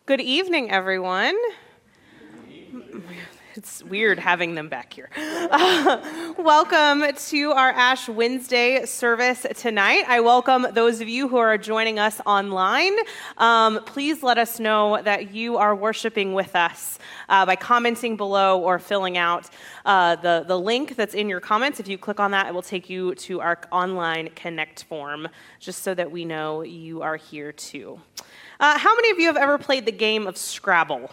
Good evening, everyone. It's weird having them back here. Welcome to our Ash Wednesday service tonight. I welcome those of you who are joining us online. Please let us know that you are worshiping with us by commenting below or filling out the link that's in your comments. If you click on that, it will take you to our online Connect form, just so that we know you are here too. How many of you have ever played the game of Scrabble?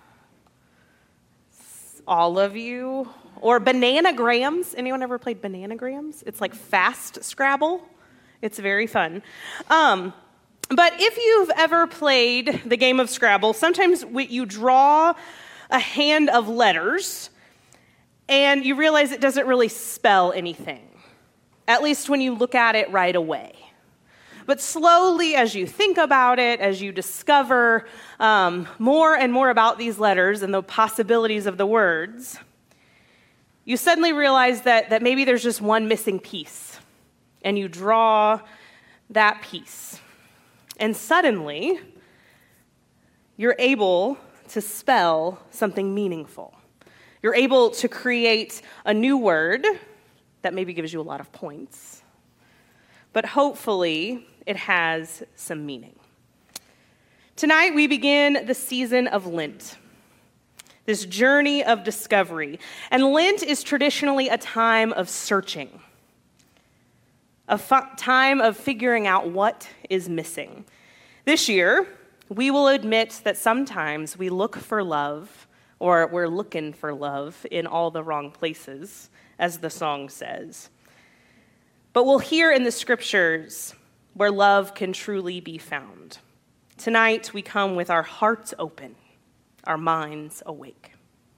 All of you? Or Bananagrams? Anyone ever played Bananagrams? It's like fast Scrabble. It's very fun. But if you've ever played the game of Scrabble, sometimes you draw a hand of letters and you realize it doesn't really spell anything, at least when you look at it right away. But slowly, as you think about it, as you discover more and more about these letters and the possibilities of the words, you suddenly realize that maybe there's just one missing piece, and you draw that piece. And suddenly, you're able to spell something meaningful. You're able to create a new word that maybe gives you a lot of points, but hopefully it has some meaning. Tonight we begin the season of Lent, this journey of discovery. And Lent is traditionally a time of searching, a time of figuring out what is missing. This year, we will admit that sometimes we look for love, or we're looking for love in all the wrong places, as the song says. But we'll hear in the scriptures where love can truly be found. Tonight, we come with our hearts open, our minds awake.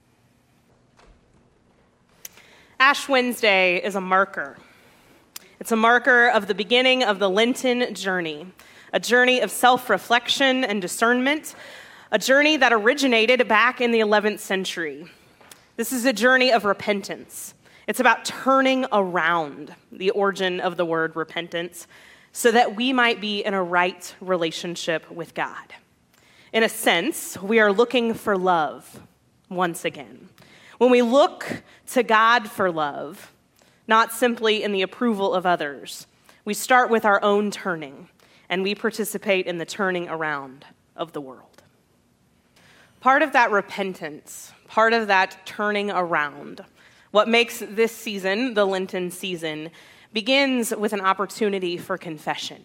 Ash Wednesday is a marker. It's a marker of the beginning of the Lenten journey, a journey of self-reflection and discernment, a journey that originated back in the 11th century. This is a journey of repentance. It's about turning around, the origin of the word repentance, so that we might be in a right relationship with God. In a sense, we are looking for love once again. When we look to God for love, not simply in the approval of others, we start with our own turning, and we participate in the turning around of the world. Part of that repentance, part of that turning around, what makes this season, the Lenten season, begins with an opportunity for confession.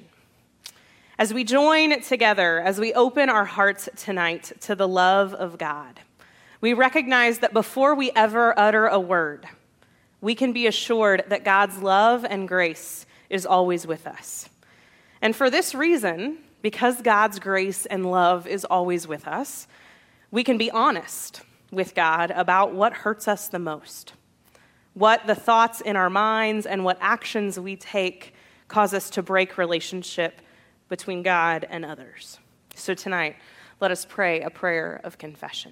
As we join together, as we open our hearts tonight to the love of God, we recognize that before we ever utter a word, we can be assured that God's love and grace is always with us. And for this reason, because God's grace and love is always with us, we can be honest with God about what hurts us the most, what the thoughts in our minds and what actions we take cause us to break relationship between God and others. So tonight, let us pray a prayer of confession.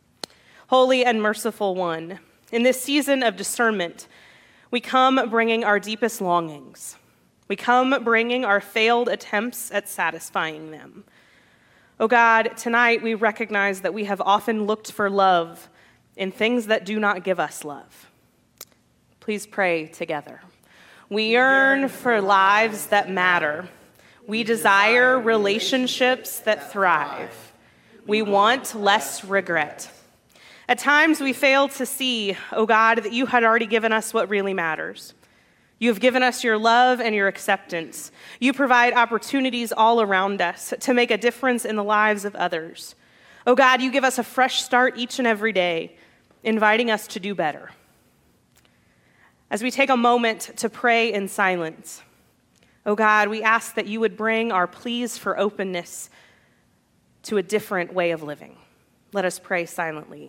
Holy and merciful one, in this season of discernment, we come bringing our deepest longings. We come bringing our failed attempts at satisfying them. Oh God, tonight we recognize that we have often looked for love in things that do not give us love. Please pray together. We yearn for lives that matter. We desire relationships that thrive. We want less regret. At times we fail to see, oh God, that you had already given us what really matters. You have given us your love and your acceptance. You provide opportunities all around us to make a difference in the lives of others. Oh God, you give us a fresh start each and every day, inviting us to do better. As we take a moment to pray in silence, oh God, we ask that you would bring our pleas for openness to a different way of living. Let us pray silently.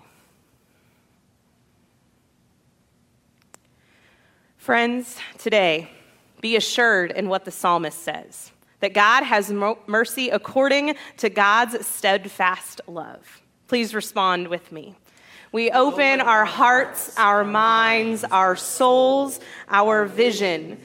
Friends, today, be assured in what the psalmist says, that God has mercy according to God's steadfast love. Please respond with me. We open our hearts, our minds, our souls, our vision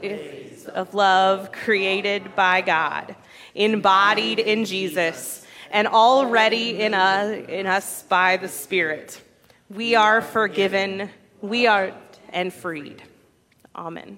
of love created by God, embodied in Jesus, and already in us by the Spirit. We are forgiven, we are and freed. Amen.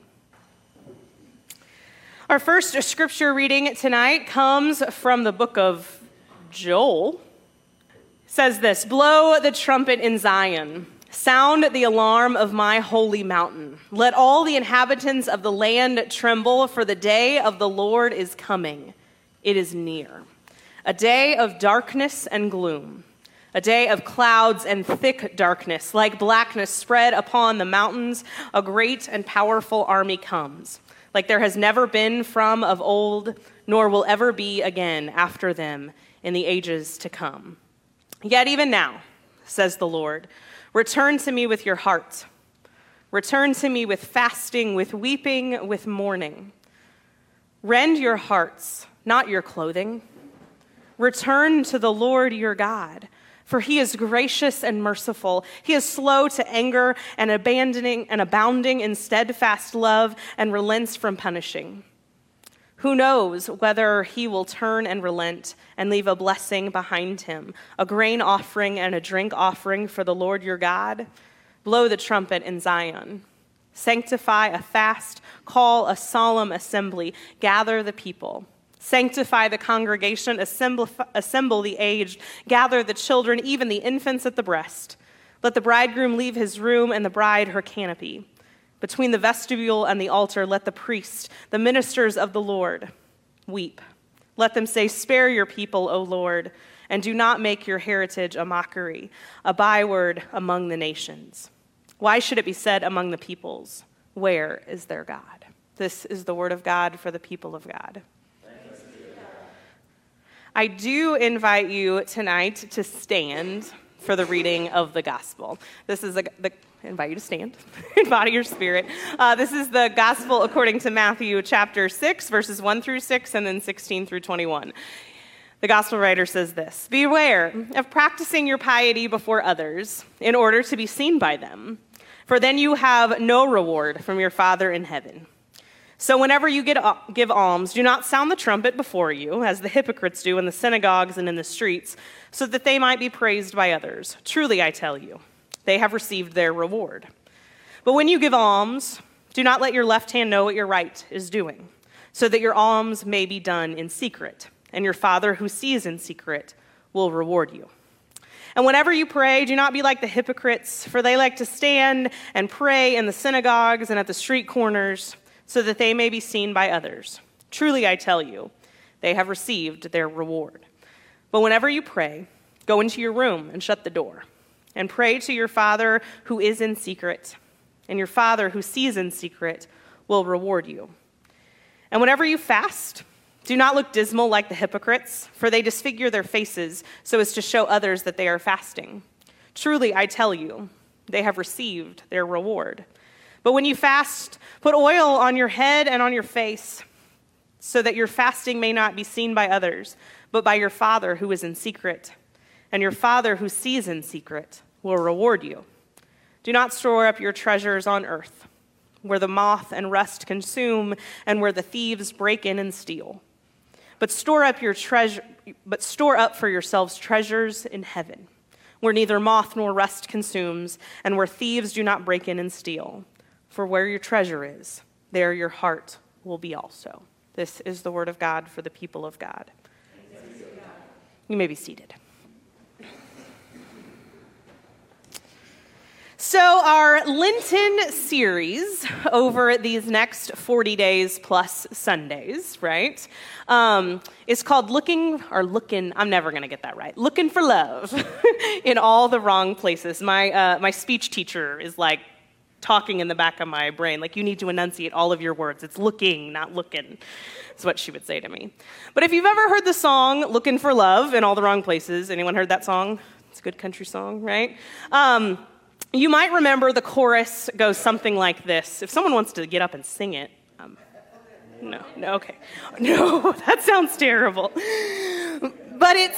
Our first scripture reading tonight comes from the book of Joel. It says this: "Blow the trumpet in Zion. Sound the alarm of my holy mountain. Let all the inhabitants of the land tremble, for the day of the Lord is coming. It is near. A day of darkness and gloom. A day of clouds and thick darkness, like blackness spread upon the mountains. A great and powerful army comes, like there has never been from of old, nor will ever be again after them in the ages to come. Yet even now, says the Lord, return to me with your heart. Return to me with fasting, with weeping, with mourning. Rend your hearts, not your clothing. Return to the Lord your God, for he is gracious and merciful. He is slow to anger and abounding in steadfast love, and relents from punishing. Who knows whether he will turn and relent and leave a blessing behind him, a grain offering and a drink offering for the Lord your God? Blow the trumpet in Zion. Sanctify a fast, call a solemn assembly, gather the people. Sanctify the congregation, assemble the aged, gather the children, even the infants at the breast. Let the bridegroom leave his room and the bride her canopy. Between the vestibule and the altar, let the priest, the ministers of the Lord, weep. Let them say, spare your people, O Lord, and do not make your heritage a mockery, a byword among the nations. Why should it be said among the peoples, where is their God? This is the word of God for the people of God. I do invite you tonight to stand for the reading of the gospel. This is I invite you to stand in body or spirit. This is the gospel according to Matthew chapter 6, verses 1 through 6, and then 16 through 21. The gospel writer says this: "Beware of practicing your piety before others in order to be seen by them, for then you have no reward from your Father in heaven. So whenever you give alms, do not sound the trumpet before you, as the hypocrites do in the synagogues and in the streets, so that they might be praised by others. Truly, I tell you, they have received their reward. But when you give alms, do not let your left hand know what your right is doing, so that your alms may be done in secret, and your Father who sees in secret will reward you. And whenever you pray, do not be like the hypocrites, for they like to stand and pray in the synagogues and at the street corners, so that they may be seen by others. Truly, I tell you, they have received their reward. But whenever you pray, go into your room and shut the door, and pray to your Father who is in secret, and your Father who sees in secret will reward you. And whenever you fast, do not look dismal like the hypocrites, for they disfigure their faces so as to show others that they are fasting. Truly, I tell you, they have received their reward. But when you fast, put oil on your head and on your face, so that your fasting may not be seen by others, but by your Father who is in secret. And your Father who sees in secret will reward you. Do not store up your treasures on earth, where the moth and rust consume, and where the thieves break in and steal. But store up for yourselves treasures in heaven, where neither moth nor rust consumes, and where thieves do not break in and steal. For where your treasure is, there your heart will be also." This is the word of God for the people of God. You may be seated. So our Lenten series over these next 40 days plus Sundays, right, is called Looking for Love in all the wrong places. My speech teacher is like talking in the back of my brain, like, you need to enunciate all of your words. It's looking, not looking. That's what she would say to me. But if you've ever heard the song Looking for Love in all the wrong places, anyone heard that song? It's a good country song, right? You might remember the chorus goes something like this. If someone wants to get up and sing it, no, okay. No, that sounds terrible. But it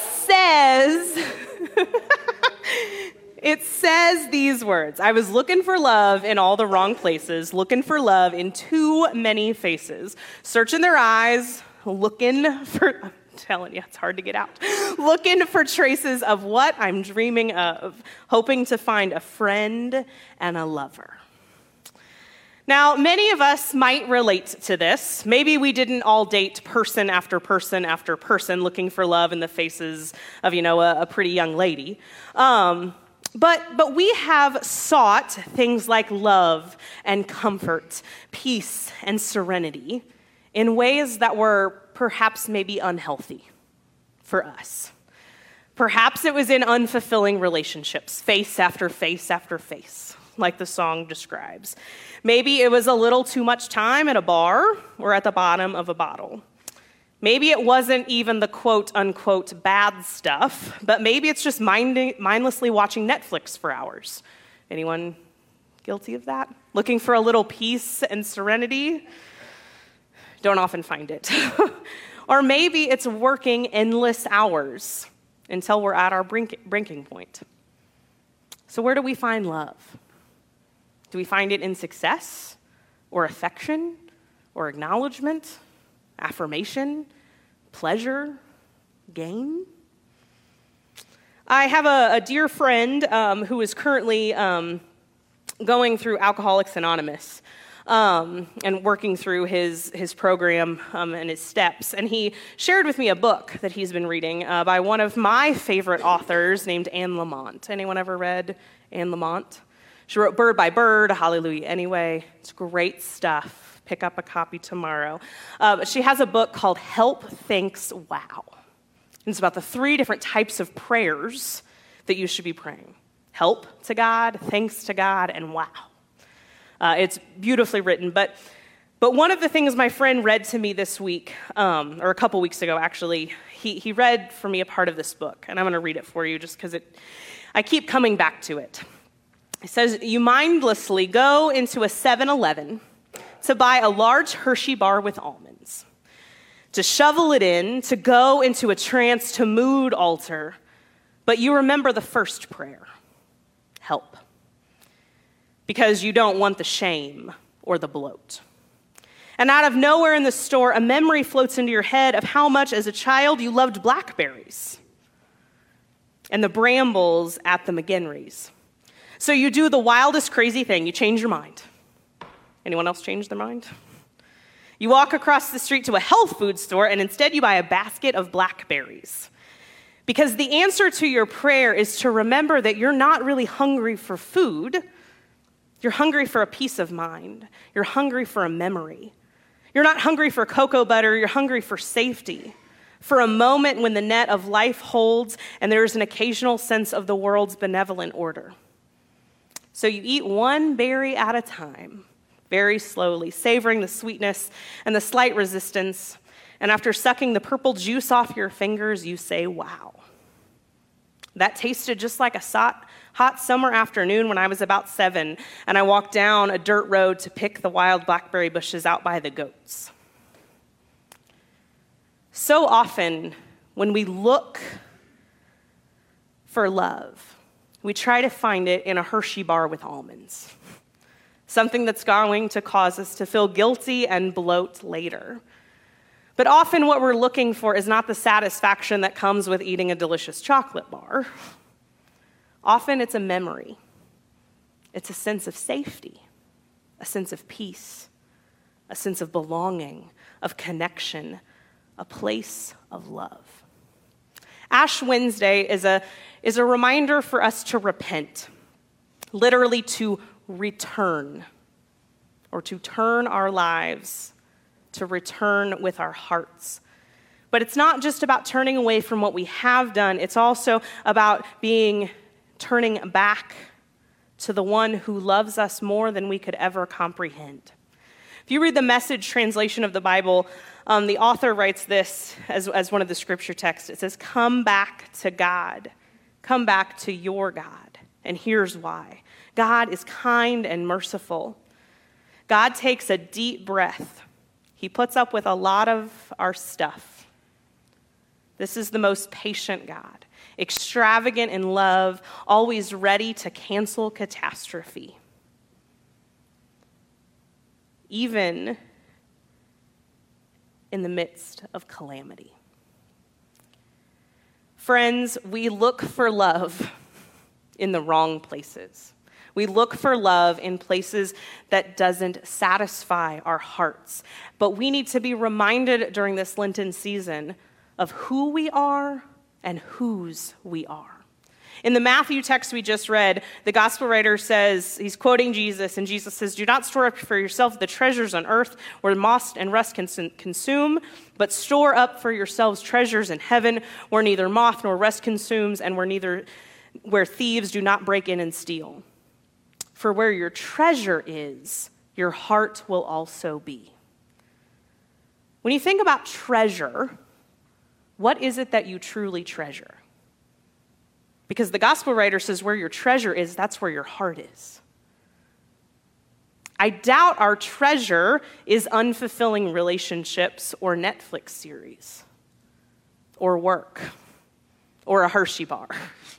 says these words: I was looking for love in all the wrong places, looking for love in too many faces, searching their eyes, looking for telling you, it's hard to get out. Looking for traces of what I'm dreaming of, hoping to find a friend and a lover. Now, many of us might relate to this. Maybe we didn't all date person after person after person looking for love in the faces of, a pretty young lady. But we have sought things like love and comfort, peace and serenity in ways that were perhaps maybe unhealthy for us. Perhaps it was in unfulfilling relationships, face after face after face, like the song describes. Maybe it was a little too much time at a bar or at the bottom of a bottle. Maybe it wasn't even the quote-unquote bad stuff, but maybe it's just mindlessly watching Netflix for hours. Anyone guilty of that? Looking for a little peace and serenity? Don't often find it. Or maybe it's working endless hours until we're at our breaking point. So where do we find love? Do we find it in success or affection or acknowledgement? Affirmation, pleasure, gain. I have a dear friend who is currently going through Alcoholics Anonymous and working through his program and his steps. And he shared with me a book that he's been reading by one of my favorite authors named Anne Lamott. Anyone ever read Anne Lamott? She wrote Bird by Bird, Hallelujah Anyway. It's great stuff. Pick up a copy tomorrow. She has a book called Help, Thanks, Wow. It's about the 3 different types of prayers that you should be praying. Help to God, thanks to God, and wow. It's beautifully written. But one of the things my friend read to me this week, or a couple weeks ago actually, he read for me a part of this book. And I'm going to read it for you just because I keep coming back to it. It says, you mindlessly go into a 7-Eleven to buy a large Hershey bar with almonds, to shovel it in, to go into a trance, to mood alter. But you remember the first prayer, help, because you don't want the shame or the bloat. And out of nowhere in the store, a memory floats into your head of how much as a child you loved blackberries and the brambles at the McGinrey's. So you do the wildest crazy thing, you change your mind. Anyone else change their mind? You walk across the street to a health food store, and instead you buy a basket of blackberries. Because the answer to your prayer is to remember that you're not really hungry for food. You're hungry for a peace of mind. You're hungry for a memory. You're not hungry for cocoa butter. You're hungry for safety, for a moment when the net of life holds and there is an occasional sense of the world's benevolent order. So you eat one berry at a time, very slowly, savoring the sweetness and the slight resistance. And after sucking the purple juice off your fingers, you say, wow. That tasted just like a hot summer afternoon when I was about 7, and I walked down a dirt road to pick the wild blackberry bushes out by the goats. So often, when we look for love, we try to find it in a Hershey bar with almonds. Something that's going to cause us to feel guilty and bloat later. But often what we're looking for is not the satisfaction that comes with eating a delicious chocolate bar. Often it's a memory. It's a sense of safety, a sense of peace, a sense of belonging, of connection, a place of love. Ash Wednesday is a reminder for us to repent, literally to return, or to turn our lives, to return with our hearts. But it's not just about turning away from what we have done, it's also about turning back to the one who loves us more than we could ever comprehend. If you read the Message translation of the Bible, the author writes this as one of the scripture texts. It says, come back to God. Come back to your God. And here's why. God is kind and merciful. God takes a deep breath. He puts up with a lot of our stuff. This is the most patient God, extravagant in love, always ready to cancel catastrophe. Even in the midst of calamity. Friends, we look for love in the wrong places. We look for love in places that doesn't satisfy our hearts. But we need to be reminded during this Lenten season of who we are and whose we are. In the Matthew text we just read, the gospel writer says, he's quoting Jesus, and Jesus says, "Do not store up for yourself the treasures on earth where moth and rust can consume, but store up for yourselves treasures in heaven where neither moth nor rust consumes and where thieves do not break in and steal. For where your treasure is, your heart will also be." When you think about treasure, what is it that you truly treasure? Because the gospel writer says where your treasure is, that's where your heart is. I doubt our treasure is unfulfilling relationships or Netflix series or work or a Hershey bar.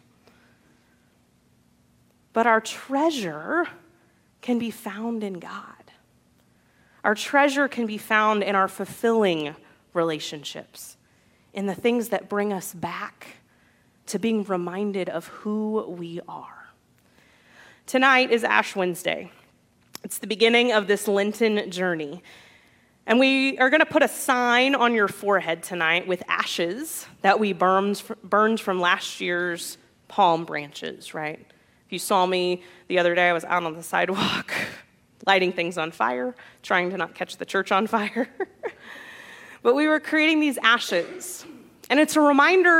But our treasure can be found in God. Our treasure can be found in our fulfilling relationships, in the things that bring us back to being reminded of who we are. Tonight is Ash Wednesday. It's the beginning of this Lenten journey. And we are going to put a sign on your forehead tonight with ashes that we burned from last year's palm branches, right? If you saw me the other day, I was out on the sidewalk lighting things on fire, trying to not catch the church on fire. But we were creating these ashes. And it's a reminder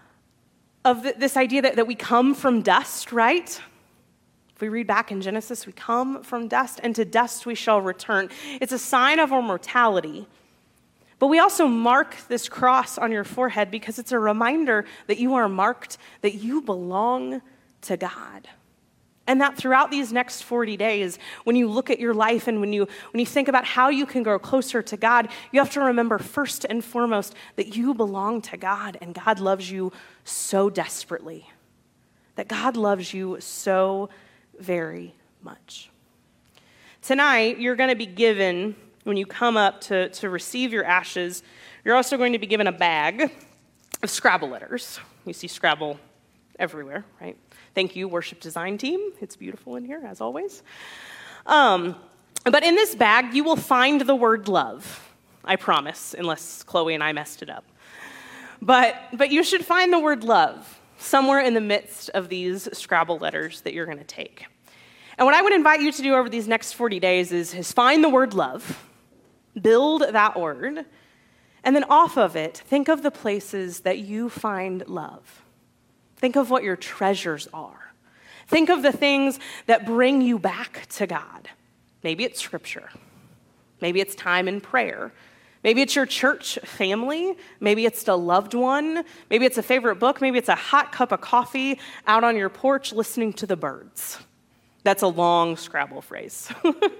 of this idea that we come from dust, right? If we read back in Genesis, we come from dust, and to dust we shall return. It's a sign of our mortality. But we also mark this cross on your forehead because it's a reminder that you are marked, that you belong to God. And that throughout these next 40 days, when you look at your life and when you think about how you can grow closer to God, you have to remember first and foremost that you belong to God and God loves you so desperately. That God loves you so very much. Tonight, you're going to be given, when you come up to receive your ashes, you're also going to be given a bag of Scrabble letters. You see Scrabble everywhere, right? Thank you, worship design team. It's beautiful in here, as always. But in this bag, you will find the word love. I promise, unless Chloe and I messed it up. But you should find the word love somewhere in the midst of these Scrabble letters that you're going to take. And what I would invite you to do over these next 40 days is find the word love, build that word, and then off of it, think of the places that you find love. Think of what your treasures are. Think of the things that bring you back to God. Maybe it's scripture. Maybe it's time in prayer. Maybe it's your church family. Maybe it's a loved one. Maybe it's a favorite book. Maybe it's a hot cup of coffee out on your porch listening to the birds. That's a long Scrabble phrase.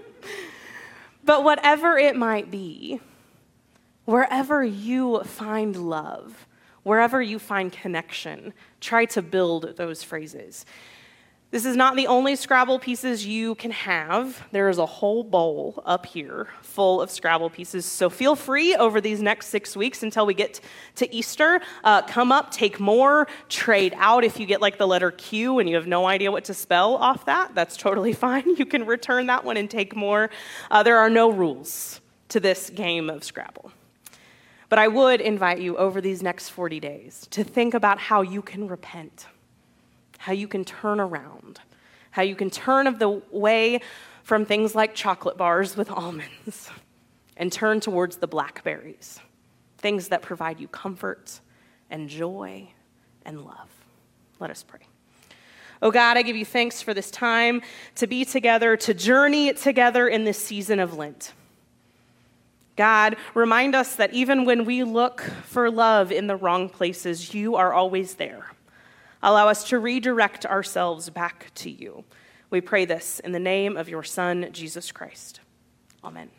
But whatever it might be, wherever you find love, wherever you find connection, try to build those phrases. This is not the only Scrabble pieces you can have. There is a whole bowl up here full of Scrabble pieces. So feel free over these next 6 weeks until we get to Easter. Come up, take more, trade out. If you get like the letter Q and you have no idea what to spell off that, that's totally fine. You can return that one and take more. There are no rules to this game of Scrabble. But I would invite you over these next 40 days to think about how you can repent, how you can turn around, how you can turn away from things like chocolate bars with almonds and turn towards the blackberries, things that provide you comfort and joy and love. Let us pray. Oh God, I give you thanks for this time to be together, to journey together in this season of Lent. God, remind us that even when we look for love in the wrong places, you are always there. Allow us to redirect ourselves back to you. We pray this in the name of your Son, Jesus Christ. Amen.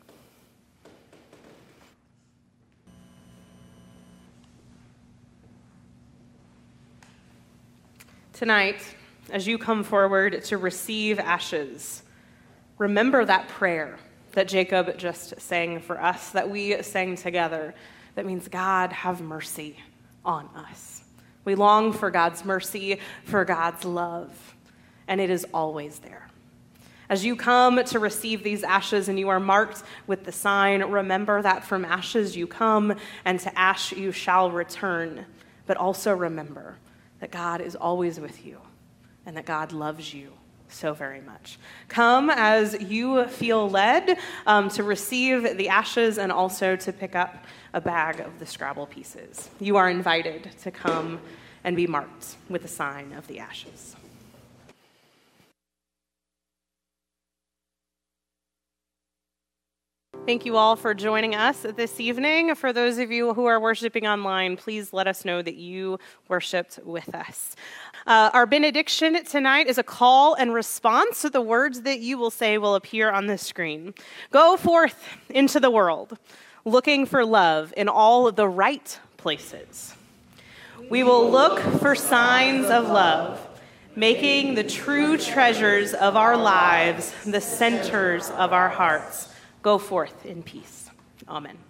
Tonight, as you come forward to receive ashes, remember that prayer that Jacob just sang for us, that we sang together. That means, God, have mercy on us. We long for God's mercy, for God's love, and it is always there. As you come to receive these ashes and you are marked with the sign, remember that from ashes you come and to ash you shall return. But also remember that God is always with you and that God loves you so very much. Come as you feel led to receive the ashes and also to pick up a bag of the Scrabble pieces. You are invited to come and be marked with the sign of the ashes. Thank you all for joining us this evening. For those of you who are worshiping online, please let us know that you worshiped with us. Our benediction tonight is a call and response, so the words that you will say will appear on the screen. Go forth into the world, looking for love in all the right places. We will look for signs of love, making the true treasures of our lives the centers of our hearts. Go forth in peace. Amen.